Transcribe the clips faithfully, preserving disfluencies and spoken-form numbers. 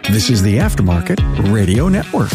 This is the Aftermarket Radio Network.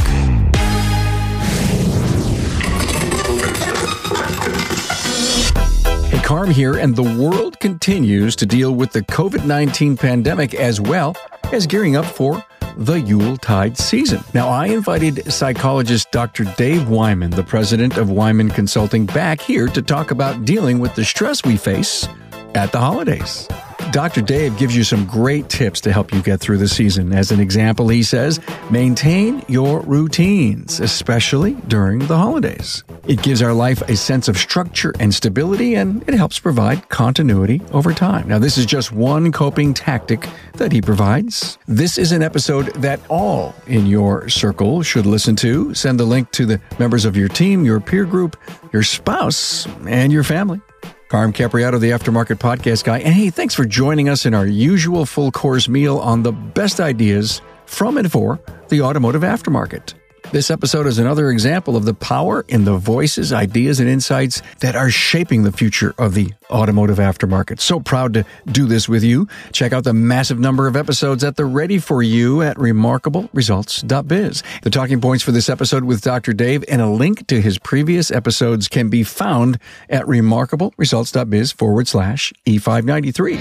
Hey, Carm here, and the world continues to deal with the covid nineteen pandemic as well as gearing up for the Yuletide season. Now, I invited psychologist Doctor Dave Wyman, the president of Wyman Consulting, back here to talk about dealing with the stress we face at the holidays. Doctor Dave gives you some great tips to help you get through the season. As an example, he says, maintain your routines, especially during the holidays. It gives our life a sense of structure and stability, and it helps provide continuity over time. Now, this is just one coping tactic that he provides. This is an episode that all in your circle should listen to. Send the link to the members of your team, your peer group, your spouse, and your family. Carm Capriato, the Aftermarket Podcast Guy. And hey, thanks for joining us in our usual full course meal on the best ideas from and for the automotive aftermarket. This episode is another example of the power in the voices, ideas, and insights that are shaping the future of the automotive aftermarket. So proud to do this with you. Check out the massive number of episodes at the ready for you at remarkable results dot biz. The talking points for this episode with Doctor Dave and a link to his previous episodes can be found at remarkable results dot biz forward slash E five ninety-three.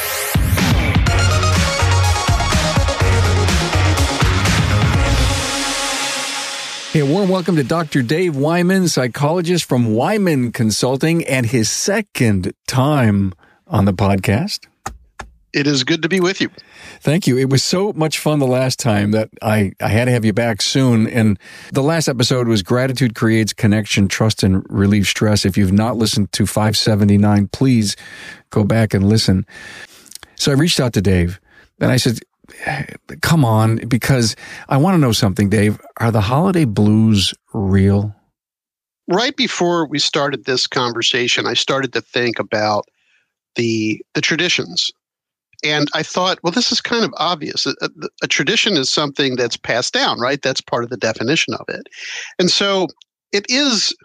Hey, a warm welcome to Doctor Dave Wyman, psychologist from Wyman Consulting, and his second time on the podcast. It is good to be with you. Thank you. It was so much fun the last time that I, I had to have you back soon. And the last episode was Gratitude Creates Connection, Trust, and Relieve Stress. If you've not listened to five seventy-nine, please go back and listen. So I reached out to Dave, and I said, come on, because I want to know something, Dave. Are the holiday blues real? Right before we started this conversation, I started to think about the the traditions. And I thought, well, this is kind of obvious. A, a, a tradition is something that's passed down, right? That's part of the definition of it. And so it is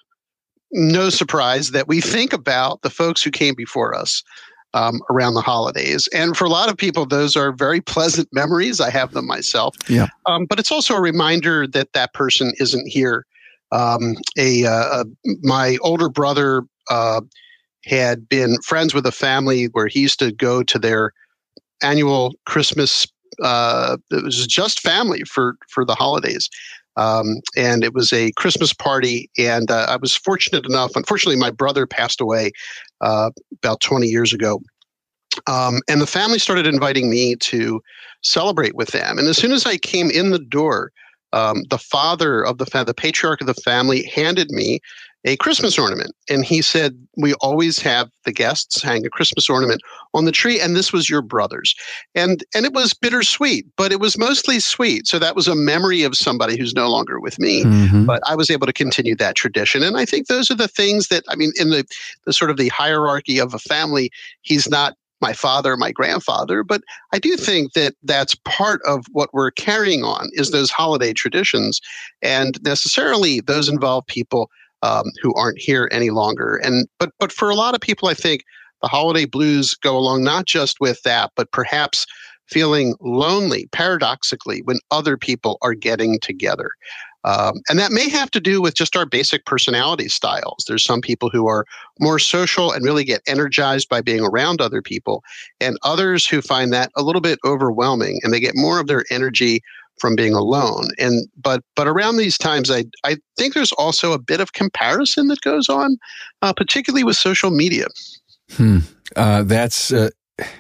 no surprise that we think about the folks who came before us Um, around the holidays. And for a lot of people, those are very pleasant memories. I have them myself. Yeah. Um, but it's also a reminder that that person isn't here. Um, a, uh, my older brother uh, had been friends with a family where he used to go to their annual Christmas. Uh, it was just family for, for the holidays. Um, and it was a Christmas party, and uh, I was fortunate enough. Unfortunately, my brother passed away uh, about twenty years ago, um, and the family started inviting me to celebrate with them. And as soon as I came in the door, um, the father of the fa- the patriarch of the family handed me a Christmas ornament, and he said, "We always have the guests hang a Christmas ornament on the tree, and this was your brother's." And and it was bittersweet, but it was mostly sweet. So that was a memory of somebody who's no longer with me. Mm-hmm. But I was able to continue that tradition. And I think those are the things that, I mean, in the, the sort of the hierarchy of a family, he's not my father, my grandfather, but I do think that that's part of what we're carrying on is those holiday traditions. And necessarily those involve people Um, who aren't here any longer. And but but for a lot of people, I think the holiday blues go along not just with that, but perhaps feeling lonely, paradoxically, when other people are getting together. Um, and that may have to do with just our basic personality styles. There's some people who are more social and really get energized by being around other people, and others who find that a little bit overwhelming, and they get more of their energy from being alone. And but but around these times, I I think there's also a bit of comparison that goes on, uh, particularly with social media. Hmm. Uh, that's uh,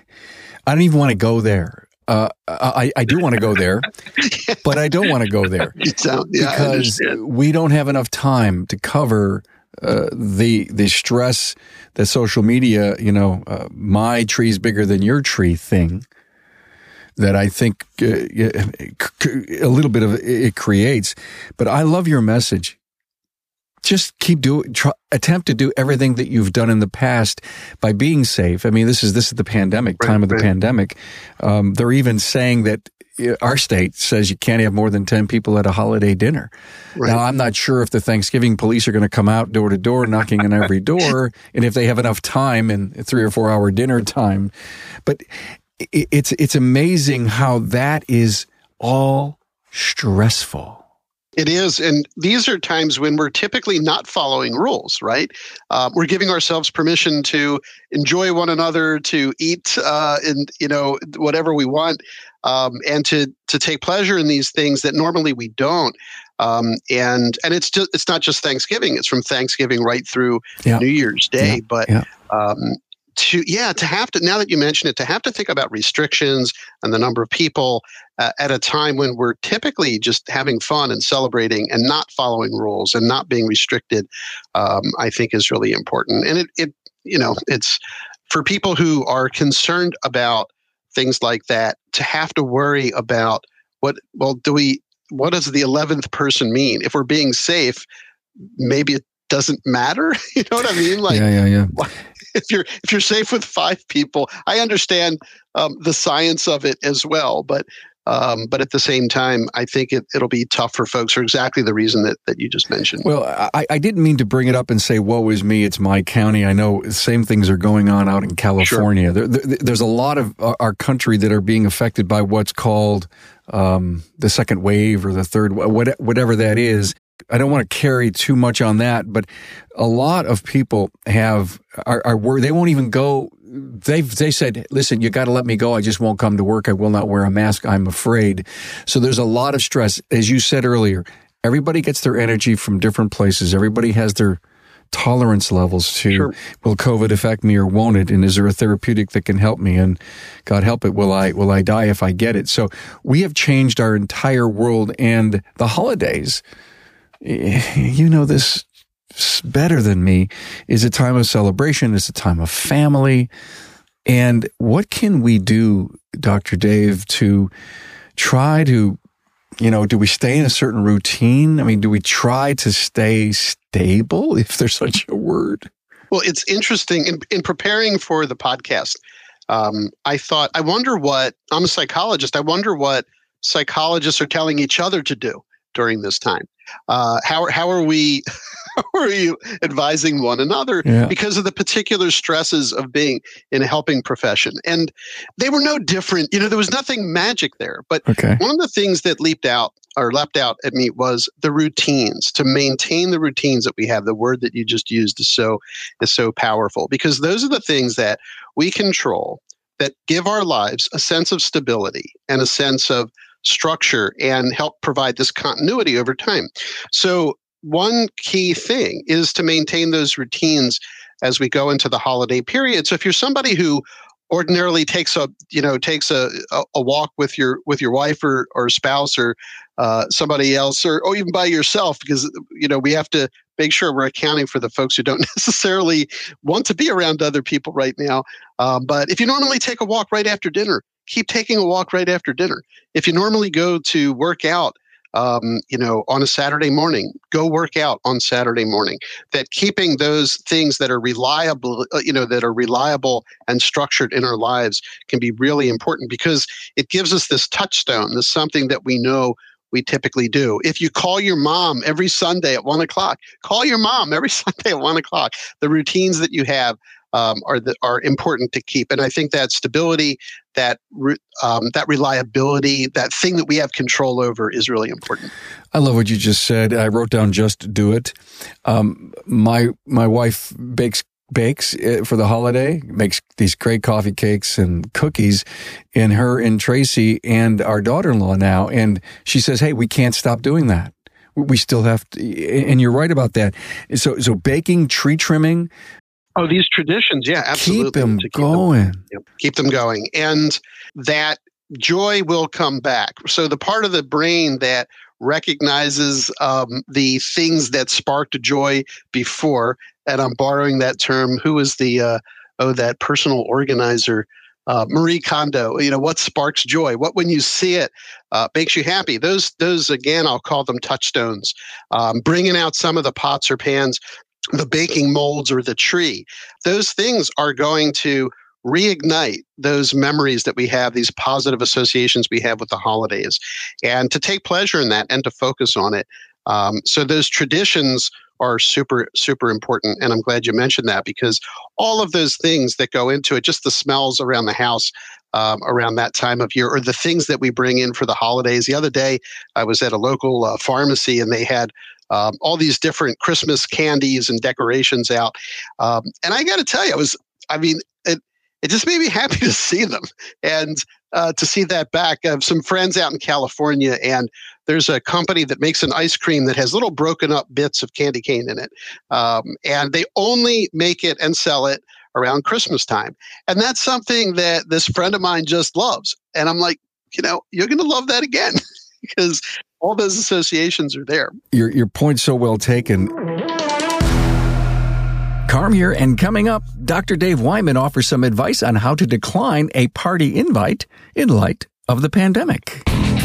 I don't even want to go there. Uh, I I do want to go there, but I don't want to go there so, yeah, because we don't have enough time to cover uh, the the stress that social media, you know, uh, my tree's bigger than your tree thing. That I think uh, a little bit of it creates, but I love your message. Just keep doing, try, attempt to do everything that you've done in the past by being safe. I mean, this is this is the pandemic, right, time of the right. pandemic. Um, they're even saying that our state says you can't have more than ten people at a holiday dinner. Right. Now, I'm not sure if the Thanksgiving police are going to come out door to door, knocking on every door, and if they have enough time in three or four hour dinner time, but. It's it's amazing how that is all stressful. It is. And these are times when we're typically not following rules, right? Uh, we're giving ourselves permission to enjoy one another, to eat, uh, and, you know, whatever we want, um, and to, to take pleasure in these things that normally we don't. Um, and, and it's just, it's not just Thanksgiving. It's from Thanksgiving right through yeah. New Year's Day. Yeah. But, yeah. Um, to, yeah, to have to, now that you mention it, to have to think about restrictions and the number of people uh, at a time when we're typically just having fun and celebrating and not following rules and not being restricted, um, I think is really important. And it, it, you know, it's for people who are concerned about things like that to have to worry about what, well, do we, what does the eleventh person mean? If we're being safe, maybe it doesn't matter. You know what I mean? Like, yeah, yeah, yeah. If you're if you're safe with five people, I understand um, the science of it as well, but um, but at the same time, I think it, it'll be tough for folks for exactly the reason that, that you just mentioned. Well, I, I didn't mean to bring it up and say, woe is me, it's my county. I know the same things are going on out in California. Sure. There, there, there's a lot of our country that are being affected by what's called um, the second wave or the third, whatever that is. I don't want to carry too much on that, but a lot of people have are, are worried. They won't even go. They've they said, "Listen, you got to let me go. I just won't come to work. I will not wear a mask. I'm afraid." So there's a lot of stress, as you said earlier. Everybody gets their energy from different places. Everybody has their tolerance levels to, sure. Will COVID affect me or won't it? And is there a therapeutic that can help me? And God help it, will I will I die if I get it? So we have changed our entire world, and the holidays, you know this better than me, is a time of celebration. It's a time of family. And what can we do, Doctor Dave, to try to, you know, do we stay in a certain routine? I mean, do we try to stay stable, if there's such a word? Well, it's interesting. In, in preparing for the podcast, um, I thought, I wonder what, I'm a psychologist, I wonder what psychologists are telling each other to do during this time. Uh, how how are we how are we advising one another yeah. because of the particular stresses of being in a helping profession? And they were no different. You know, there was nothing magic there. But okay. one of the things that leaped out or leapt out at me was the routines, to maintain the routines that we have. The word that you just used is so is so powerful, because those are the things that we control that give our lives a sense of stability and a sense of structure and help provide this continuity over time. So one key thing is to maintain those routines as we go into the holiday period. So if you're somebody who ordinarily takes a, you know, takes a, a, a walk with your with your wife or, or spouse or uh, somebody else, or, or even by yourself, because, you know, we have to make sure we're accounting for the folks who don't necessarily want to be around other people right now. Um, but if you normally take a walk right after dinner, keep taking a walk right after dinner. If you normally go to work out, um, you know, on a Saturday morning, go work out on Saturday morning. That keeping those things that are reliable, you know, that are reliable and structured in our lives can be really important, because it gives us this touchstone, this something that we know we typically do. If you call your mom every Sunday at one o'clock, call your mom every Sunday at one o'clock. The routines that you have Um, are the, are important to keep, and I think that stability, that re, um, that reliability, that thing that we have control over, is really important. I love what you just said. I wrote down "just do it." Um, my my wife bakes bakes for the holiday, makes these great coffee cakes and cookies, and her and Tracy and our daughter-in-law now, and she says, "Hey, we can't stop doing that. We still have to," and you're right about that. So so baking, tree trimming. Oh, these traditions, yeah, absolutely. Keep them keep going. Them, yep, keep them going. And that joy will come back. So the part of the brain that recognizes um, the things that sparked joy before, and I'm borrowing that term, who is the, uh, oh, that personal organizer, uh, Marie Kondo, you know, what sparks joy? What, when you see it, uh, makes you happy? Those, those again, I'll call them touchstones. Um, bringing out some of the pots or pans, the baking molds, or the tree. Those things are going to reignite those memories that we have, these positive associations we have with the holidays, and to take pleasure in that and to focus on it. Um, so those traditions are super, super important. And I'm glad you mentioned that, because all of those things that go into it, just the smells around the house, um, around that time of year, or the things that we bring in for the holidays. The other day, I was at a local uh, pharmacy, and they had um, all these different Christmas candies and decorations out. Um, and I got to tell you, I was, I mean, it, it just made me happy to see them and uh, to see that back. I have some friends out in California, and there's a company that makes an ice cream that has little broken up bits of candy cane in it. Um, and they only make it and sell it around Christmas time. And that's something that this friend of mine just loves. And I'm like, you know, you're going to love that again because all those associations are there. Your, your point's so well taken. Carm here, and coming up, Doctor Dave Wyman offers some advice on how to decline a party invite in light of the pandemic.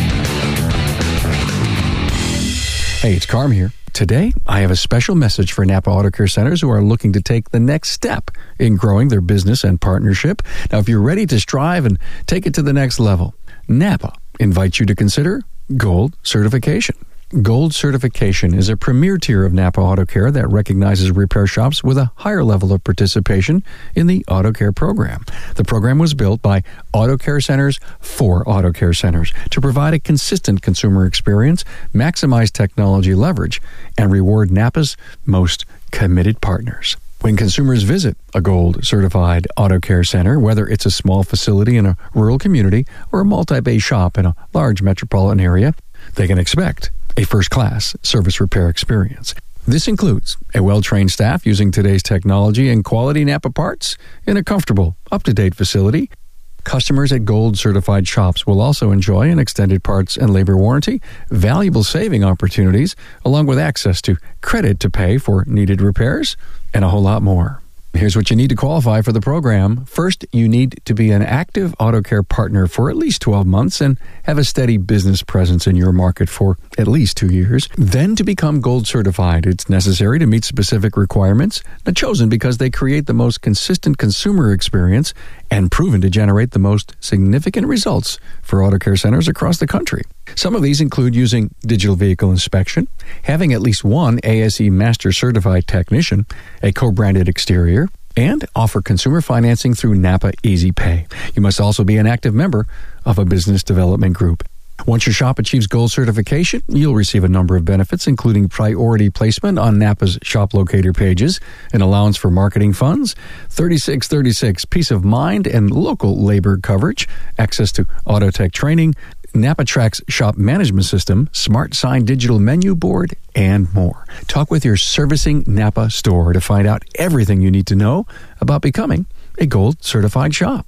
Hey, it's Carm here. Today, I have a special message for Napa Auto Care Centers who are looking to take the next step in growing their business and partnership. Now, if you're ready to strive and take it to the next level, Napa invites you to consider Gold Certification. Gold Certification is a premier tier of Napa Auto Care that recognizes repair shops with a higher level of participation in the Auto Care program. The program was built by Auto Care Centers for Auto Care Centers to provide a consistent consumer experience, maximize technology leverage, and reward Napa's most committed partners. When consumers visit a Gold Certified Auto Care Center, whether it's a small facility in a rural community or a multi-bay shop in a large metropolitan area, they can expect a first-class service repair experience. This includes a well-trained staff using today's technology and quality Napa parts in a comfortable, up-to-date facility. Customers at Gold Certified shops will also enjoy an extended parts and labor warranty, valuable saving opportunities, along with access to credit to pay for needed repairs, and a whole lot more. Here's what you need to qualify for the program. First, you need to be an active Auto Care partner for at least twelve months and have a steady business presence in your market for at least two years. Then, to become Gold Certified, it's necessary to meet specific requirements, not chosen because they create the most consistent consumer experience and proven to generate the most significant results for Auto Care Centers across the country. Some of these include using digital vehicle inspection, having at least one A S E Master Certified technician, a co-branded exterior, and offer consumer financing through Napa Easy Pay. You must also be an active member of a business development group. Once your shop achieves Gold Certification, you'll receive a number of benefits, including priority placement on Napa's shop locator pages, an allowance for marketing funds, thirty-six thirty-six peace of mind and local labor coverage, access to auto tech training, NapaTrack's shop management system, Smart Sign digital menu board, and more. Talk with your servicing Napa store to find out everything you need to know about becoming a Gold Certified shop.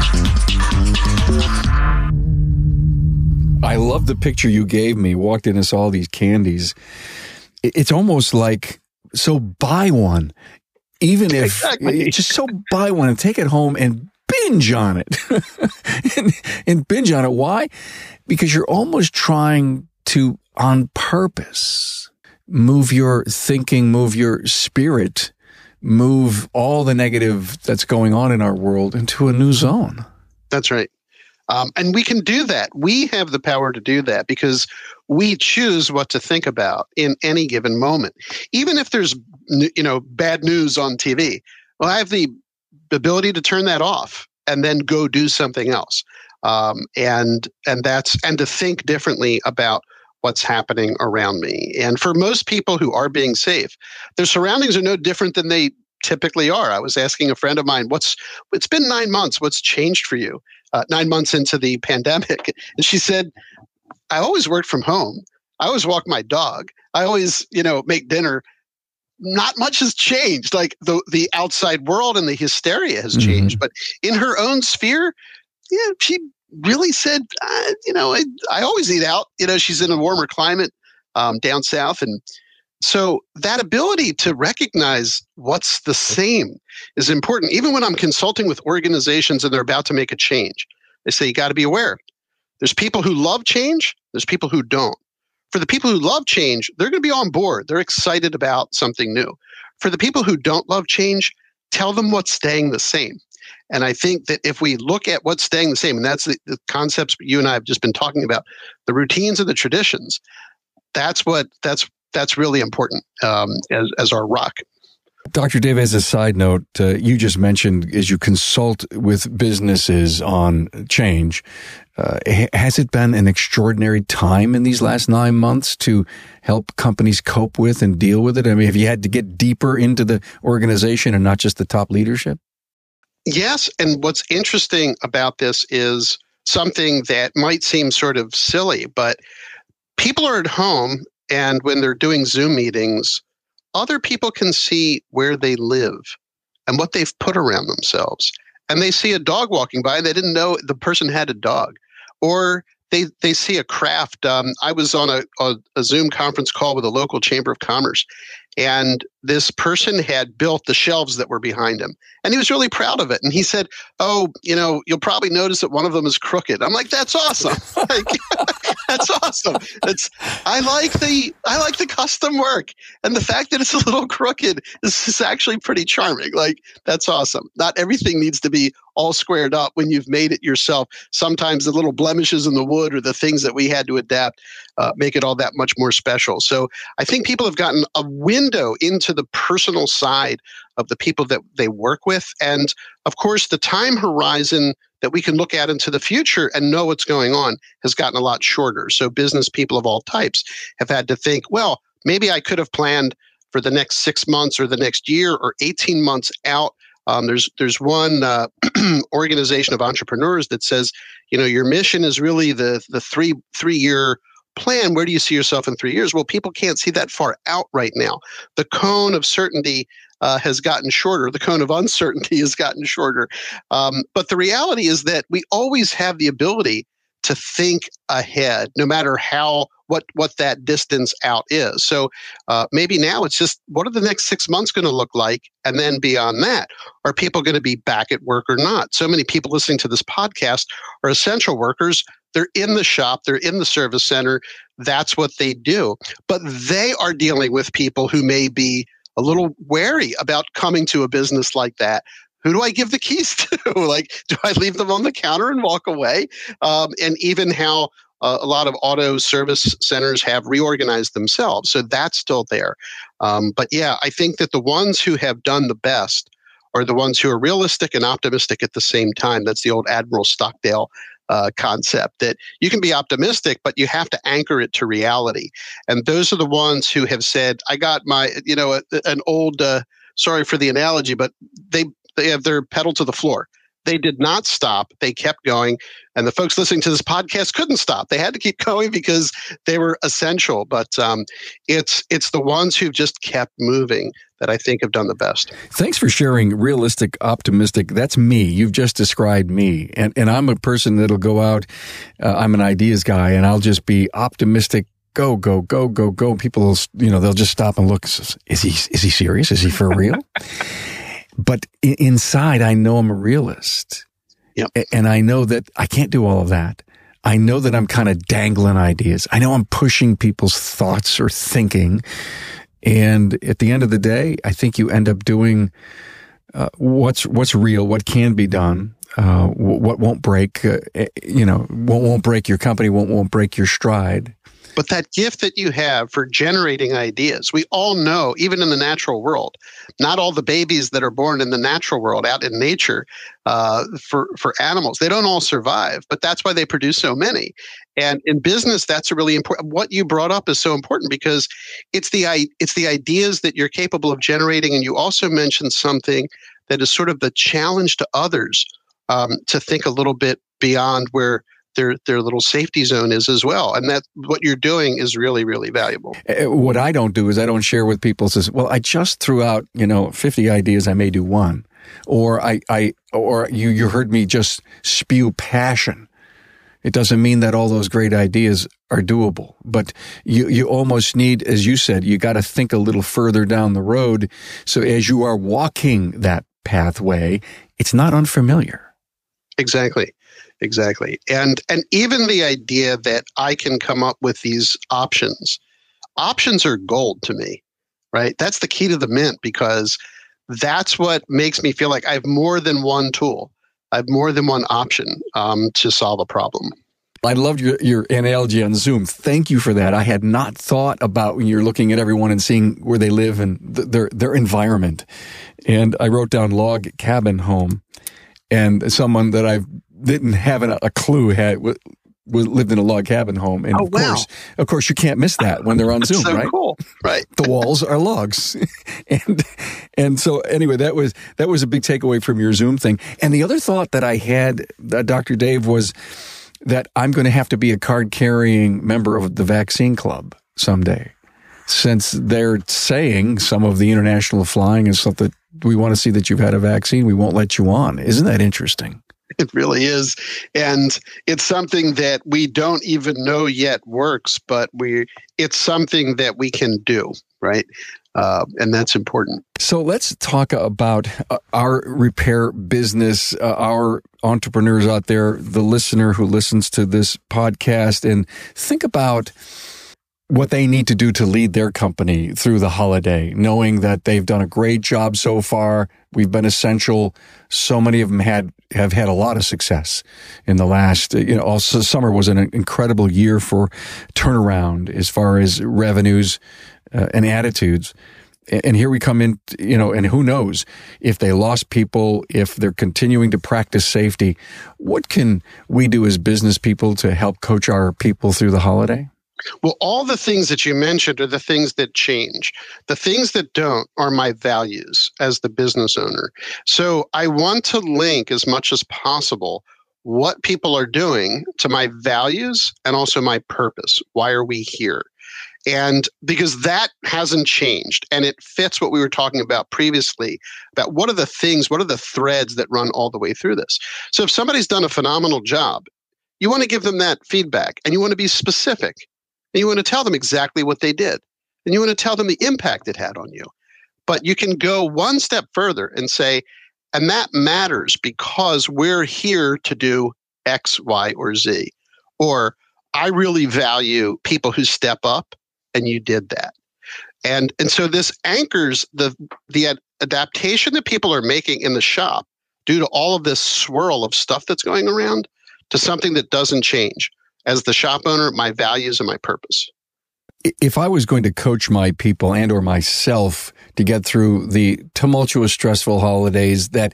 I love the picture you gave me. Walked in and saw all these candies. It's almost like, so buy one. Even if, exactly. Just so buy one and take it home and binge on it. and, and binge on it. Why? Because you're almost trying to, on purpose, move your thinking, move your spirit, move all the negative that's going on in our world into a new zone. That's right. Um, and we can do that. We have the power to do that because we choose what to think about in any given moment. Even if there's, you know, bad news on T V, well, I have the ability to turn that off and then go do something else. Um, and and that's and to think differently about what's happening around me. And for most people who are being safe, their surroundings are no different than they typically are. I was asking a friend of mine, "What's it's been nine months? What's changed for you?" Uh, nine months into the pandemic. And she said, I always worked from home. I always walk my dog. I always, you know, make dinner. Not much has changed. Like the, the outside world and the hysteria has mm-hmm. changed. But in her own sphere, yeah, she really said, uh, you know, I, I always eat out. You know, she's in a warmer climate um, down south. And so that ability to recognize what's the same is important. Even when I'm consulting with organizations and they're about to make a change, they say, you got to be aware. There's people who love change. There's people who don't. For the people who love change, they're going to be on board. They're excited about something new. For the people who don't love change, tell them what's staying the same. And I think that if we look at what's staying the same, and that's the, the concepts you and I have just been talking about, the routines and the traditions, that's what that's That's really important um, as, as our rock. Doctor Dave, as a side note, uh, you just mentioned as you consult with businesses on change, uh, has it been an extraordinary time in these last nine months to help companies cope with and deal with it? I mean, have you had to get deeper into the organization and not just the top leadership? Yes, and what's interesting about this is something that might seem sort of silly, but people are at home, and when they're doing Zoom meetings, other people can see where they live and what they've put around themselves. And they see a dog walking by, and they didn't know the person had a dog. Or they they see a craft. Um, I was on a, a, a Zoom conference call with a local chamber of commerce, and this person had built the shelves that were behind him. And he was really proud of it. And he said, oh, you know, you'll probably notice that one of them is crooked. I'm like, that's awesome. Like, that's awesome. It's, I like the, I like the custom work. And the fact that it's a little crooked is, is actually pretty charming. Like, that's awesome. Not everything needs to be all squared up when you've made it yourself. Sometimes the little blemishes in the wood or the things that we had to adapt uh, make it all that much more special. So I think people have gotten a window into the personal side of the people that they work with. And of course, the time horizon that we can look at into the future and know what's going on has gotten a lot shorter. So business people of all types have had to think, well, maybe I could have planned for the next six months or the next year or eighteen months out. Um, there's there's one uh, organization of entrepreneurs that says, you know, your mission is really the the three three year plan. Where do you see yourself in three years? Well, people can't see that far out right now. The cone of certainty uh, has gotten shorter. The cone of uncertainty has gotten shorter. Um, but the reality is that we always have the ability to think ahead, no matter how what what that distance out is. So uh, maybe now it's just, what are the next six months going to look like? And then beyond that, are people going to be back at work or not? So many people listening to this podcast are essential workers. They're in the shop, they're in the service center. That's what they do. But they are dealing with people who may be a little wary about coming to a business like that. Who do I give the keys to? Like, do I leave them on the counter and walk away? Um, and even how uh, a lot of auto service centers have reorganized themselves. So that's still there. Um, but yeah, I think that the ones who have done the best are the ones who are realistic and optimistic at the same time. That's the old Admiral Stockdale uh, concept, that you can be optimistic, but you have to anchor it to reality. And those are the ones who have said, I got my, you know, a, an old, uh, sorry for the analogy, but they, they have their pedal to the floor. They did not stop. They kept going. And the folks listening to this podcast couldn't stop. They had to keep going because they were essential. But um, it's it's the ones who've just kept moving that I think have done the best. Thanks for sharing realistic, optimistic. That's me. You've just described me. And and I'm a person that'll go out. Uh, I'm an ideas guy, and I'll just be optimistic. Go, go, go, go, go. People will, you know, they'll just stop and look. Is he, is he serious? Is he for real? But inside, I know I'm a realist. Yep. And I know that I can't do all of that. I know that I'm kind of dangling ideas. I know I'm pushing people's thoughts or thinking. And at the end of the day, I think you end up doing uh, what's what's real, what can be done, uh, what won't break, uh, you know, what won't break your company, what won't break your stride. But that gift that you have for generating ideas, we all know, even in the natural world, not all the babies that are born in the natural world, out in nature, uh, for, for animals, they don't all survive, but that's why they produce so many. And in business, that's a really important, what you brought up is so important because it's the, it's the ideas that you're capable of generating. And you also mentioned something that is sort of the challenge to others um, to think a little bit beyond where their their little safety zone is as well. And that what you're doing is really, really valuable. What I don't do is I don't share with people says, well, I just threw out, you know, fifty ideas. I may do one. Or I, I, or you, you heard me just spew passion. It doesn't mean that all those great ideas are doable, but you, you almost need, as you said, you got to think a little further down the road. So as you are walking that pathway, it's not unfamiliar. Exactly. Exactly. And and even the idea that I can come up with these options, options are gold to me, right? That's the key to the mint because that's what makes me feel like I have more than one tool. I have more than one option um, to solve a problem. I loved your, your analogy on Zoom. Thank you for that. I had not thought about when you're looking at everyone and seeing where they live and th- their their environment. And I wrote down log cabin home, and someone that I didn't have a, a clue had w- w- lived in a log cabin home. And oh, of wow. course, of course, you can't miss that when they're on Zoom, so right? Cool, right? The walls are logs, and and so anyway, that was that was a big takeaway from your Zoom thing. And the other thought that I had, uh, Doctor Dave, was that I'm going to have to be a card-carrying member of the vaccine club someday, since they're saying some of the international flying and stuff that we want to see that you've had a vaccine, we won't let you on. Isn't that interesting? It really is. And it's something that we don't even know yet works, but we it's something that we can do, right? Uh, and that's important. So let's talk about uh, our repair business, uh, our entrepreneurs out there, the listener who listens to this podcast, and think about what they need to do to lead their company through the holiday, knowing that they've done a great job so far. We've been essential. So many of them had have had a lot of success in the last, you know, also summer was an incredible year for turnaround as far as revenues uh, and attitudes. And here we come in, you know, and who knows if they lost people, if they're continuing to practice safety. What can we do as business people to help coach our people through the holiday? Well, all the things that you mentioned are the things that change. The things that don't are my values as the business owner. So I want to link as much as possible what people are doing to my values and also my purpose. Why are we here? And because that hasn't changed, and it fits what we were talking about previously about what are the things, what are the threads that run all the way through this. So if somebody's done a phenomenal job, you want to give them that feedback, and you want to be specific, and you want to tell them exactly what they did, and you want to tell them the impact it had on you. But you can go one step further and say, and that matters because we're here to do X, Y, or Z. Or I really value people who step up, and you did that. And and so this anchors the the ad- adaptation that people are making in the shop due to all of this swirl of stuff that's going around to something that doesn't change. As the shop owner, my values and my purpose. If I was going to coach my people and or myself to get through the tumultuous, stressful holidays that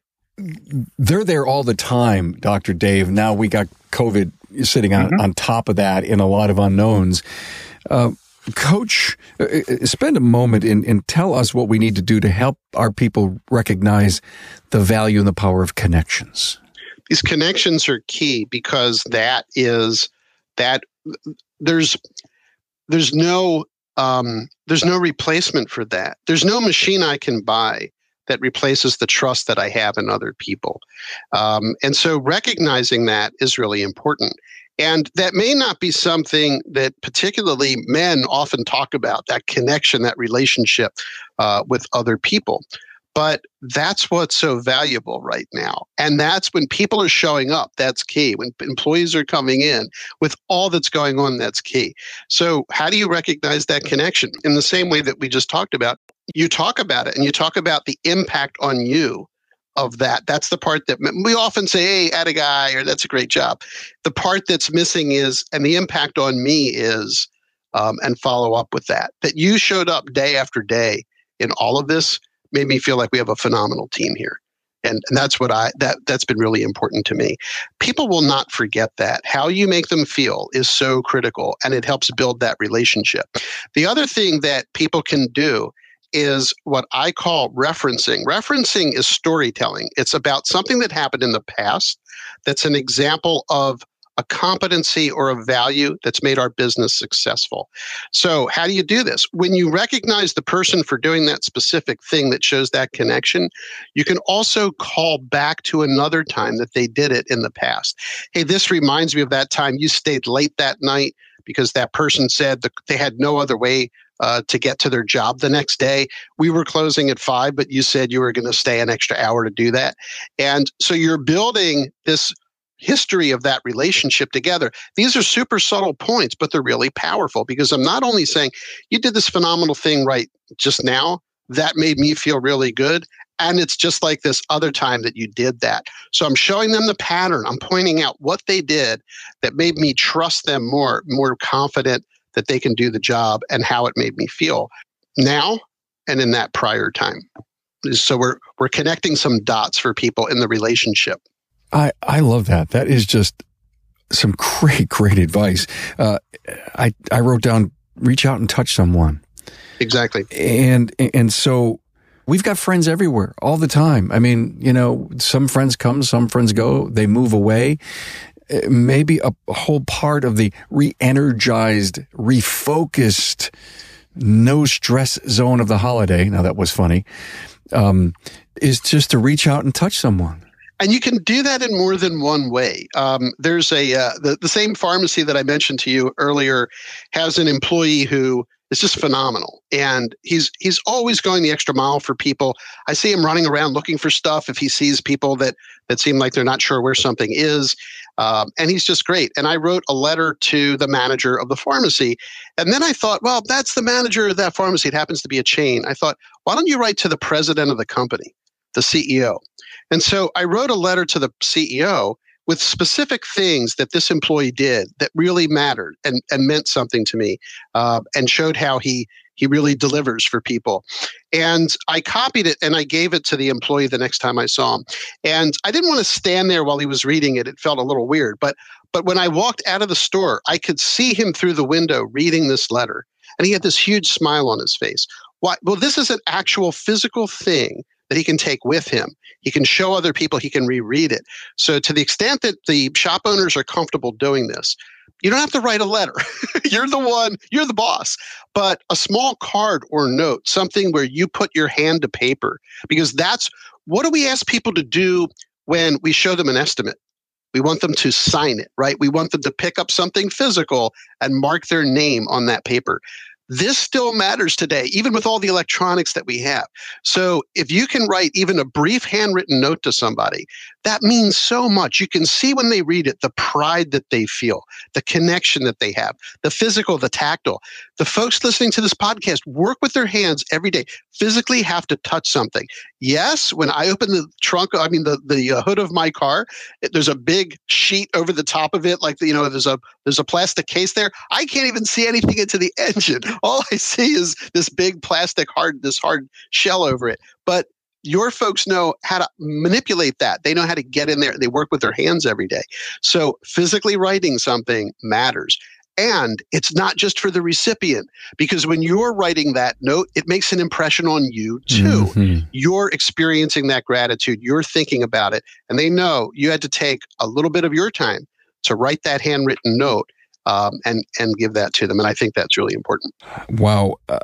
they're there all the time, Doctor Dave. Now we got COVID sitting on, mm-hmm. on top of that in a lot of unknowns. Uh, Coach, uh, spend a moment and, and tell us what we need to do to help our people recognize the value and the power of connections. These connections are key because that is that there's there's no um, there's no replacement for that. There's no machine I can buy that replaces the trust that I have in other people. Um, and so recognizing that is really important. And that may not be something that particularly men often talk about, that connection, that relationship uh, with other people. But that's what's so valuable right now. And that's when people are showing up, that's key. When employees are coming in with all that's going on, that's key. So how do you recognize that connection? In the same way that we just talked about, you talk about it and you talk about the impact on you of that. That's the part that we often say, hey, add a guy, or that's a great job. The part that's missing is, and the impact on me is, um, and follow up with that, that you showed up day after day in all of this made me feel like we have a phenomenal team here. And, and that's what I, that, that's been really important to me. People will not forget that. How you make them feel is so critical, and it helps build that relationship. The other thing that people can do is what I call referencing. Referencing is storytelling. It's about something that happened in the past that's an example of a competency or a value that's made our business successful. So how do you do this? When you recognize the person for doing that specific thing that shows that connection, you can also call back to another time that they did it in the past. Hey, this reminds me of that time you stayed late that night because that person said that they had no other way Uh, to get to their job the next day. We were closing at five, but you said you were going to stay an extra hour to do that. And so you're building this history of that relationship together. These are super subtle points, but they're really powerful because I'm not only saying you did this phenomenal thing right just now, that made me feel really good. And it's just like this other time that you did that. So I'm showing them the pattern. I'm pointing out what they did that made me trust them more, more confident that they can do the job, and how it made me feel now and in that prior time. So we're we're connecting some dots for people in the relationship. I, I love that. That is just some great, great advice. Uh, I I wrote down, reach out and touch someone. Exactly. And and so we've got friends everywhere all the time. I mean, you know, some friends come, some friends go, they move away. Maybe a, a whole part of the re-energized, refocused, no stress zone of the holiday, now that was funny, um, is just to reach out and touch someone. And you can do that in more than one way. Um, there's a uh, the, the same pharmacy that I mentioned to you earlier has an employee who is just phenomenal, and he's he's always going the extra mile for people. I see him running around looking for stuff if he sees people that that seem like they're not sure where something is, um, and he's just great. And I wrote a letter to the manager of the pharmacy, and then I thought, well, that's the manager of that pharmacy. It happens to be a chain. I thought, why don't you write to the president of the company, the C E O? And so I wrote a letter to the C E O with specific things that this employee did that really mattered and, and meant something to me, uh, and showed how he he really delivers for people. And I copied it and I gave it to the employee the next time I saw him. And I didn't want to stand there while he was reading it. It felt a little weird. But but when I walked out of the store, I could see him through the window reading this letter. And he had this huge smile on his face. Why? Well, this is an actual physical thing that he can take with him. He can show other people, he can reread it. So to the extent that the shop owners are comfortable doing this, you don't have to write a letter. You're the one, you're the boss. But a small card or note, something where you put your hand to paper, because that's, what do we ask people to do when we show them an estimate? We want them to sign it, right? We want them to pick up something physical and mark their name on that paper. This still matters today, even with all the electronics that we have. So if you can write even a brief handwritten note to somebody, that means so much. You can see when they read it, the pride that they feel, the connection that they have, the physical, the tactile. The folks listening to this podcast work with their hands every day, physically have to touch something. Yes, when I open the trunk, I mean the, the uh, hood of my car, it, there's a big sheet over the top of it, like, the, you know, there's a there's a plastic case there. I can't even see anything into the engine. All I see is this big plastic hard, this hard shell over it. But your folks know how to manipulate that. They know how to get in there. They work with their hands every day. So physically writing something matters. And it's not just for the recipient, because when you're writing that note, it makes an impression on you too. Mm-hmm. You're experiencing that gratitude. You're thinking about it. And they know you had to take a little bit of your time to write that handwritten note, um, and, and give that to them. And I think that's really important. Wow. Uh,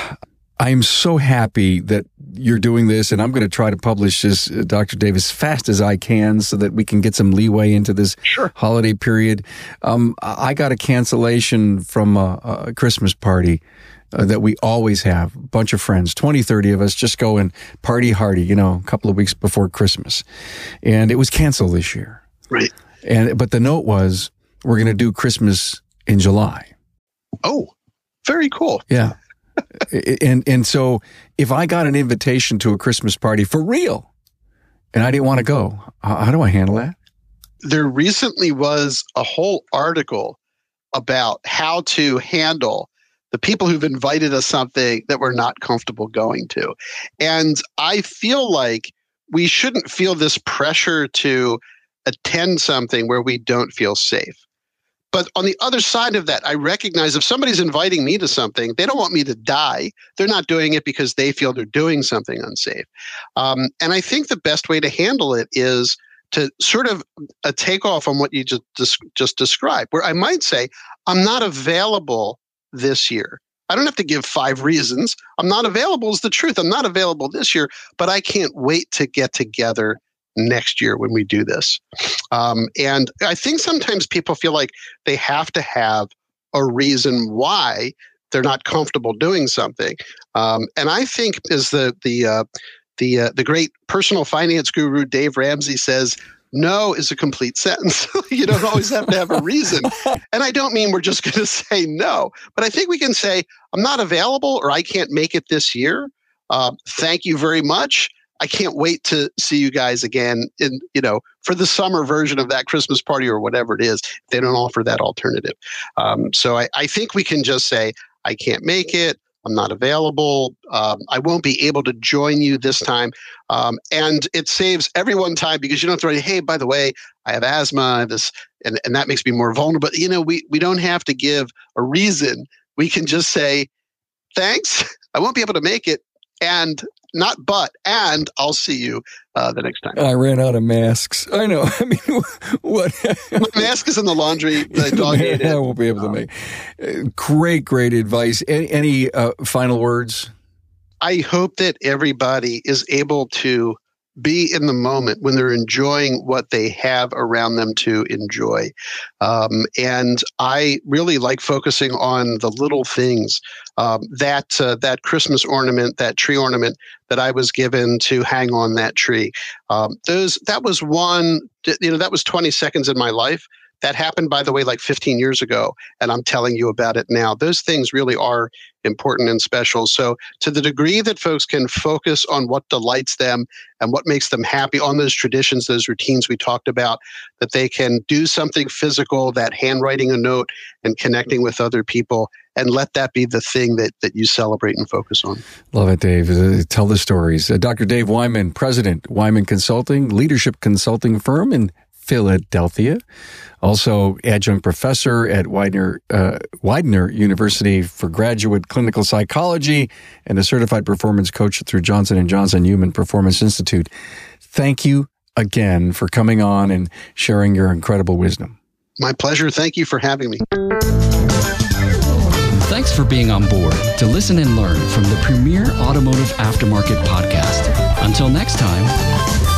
I'm so happy that you're doing this, and I'm going to try to publish this, uh, Doctor Dave, as fast as I can so that we can get some leeway into this sure. holiday period. Um, I got a cancellation from a, a Christmas party uh, that we always have. A bunch of friends, twenty, thirty of us, just go and party hardy, you know, a couple of weeks before Christmas. And it was canceled this year. Right. And but the note was, we're going to do Christmas in July. Oh, very cool. Yeah. and and so if I got an invitation to a Christmas party for real and I didn't want to go, how, how do I handle that? There recently was a whole article about how to handle the people who've invited us something that we're not comfortable going to. And I feel like we shouldn't feel this pressure to attend something where we don't feel safe. But on the other side of that, I recognize if somebody's inviting me to something, they don't want me to die. They're not doing it because they feel they're doing something unsafe. Um, and I think the best way to handle it is to sort of a takeoff on what you just, just, just described, where I might say, I'm not available this year. I don't have to give five reasons. I'm not available is the truth. I'm not available this year, but I can't wait to get together next year when we do this. Um, and I think sometimes people feel like they have to have a reason why they're not comfortable doing something. Um, and I think, as the the uh, the uh, the great personal finance guru Dave Ramsey says, no is a complete sentence. You don't always have to have a reason. And I don't mean we're just going to say no, but I think we can say, I'm not available or I can't make it this year. Uh, thank you very much. I can't wait to see you guys again in, you know, for the summer version of that Christmas party or whatever it is. They don't offer that alternative. Um, so I, I think we can just say, I can't make it. I'm not available. Um, I won't be able to join you this time. Um, and it saves everyone time because you don't have to write, hey, by the way, I have asthma, I have this, and, and that makes me more vulnerable. You know, we, we don't have to give a reason. We can just say, thanks, I won't be able to make it. And not but, and I'll see you uh, the next time. I ran out of masks. I know. I mean, what? My mask is in the laundry. The dog ate it. I won't be able to make it. Great, great advice. Any, any uh, final words? I hope that everybody is able to be in the moment when they're enjoying what they have around them to enjoy. Um, and I really like focusing on the little things. Um, that uh, that Christmas ornament, that tree ornament that I was given to hang on that tree. Um, those that was one, you know, that was twenty seconds in my life. That happened, by the way, like fifteen years ago, and I'm telling you about it now. Those things really are important and special. So to the degree that folks can focus on what delights them and what makes them happy, on those traditions, those routines we talked about, that they can do something physical, that handwriting a note and connecting with other people, and let that be the thing that, that you celebrate and focus on. Love it, Dave. Uh, tell the stories. Uh, Doctor Dave Wyman, President, Wyman Consulting, leadership consulting firm in Philadelphia. Also, adjunct professor at Widener, uh, Widener University for graduate clinical psychology and a certified performance coach through Johnson and Johnson Human Performance Institute. Thank you again for coming on and sharing your incredible wisdom. My pleasure. Thank you for having me. Thanks for being on board to listen and learn from the premier automotive aftermarket podcast. Until next time.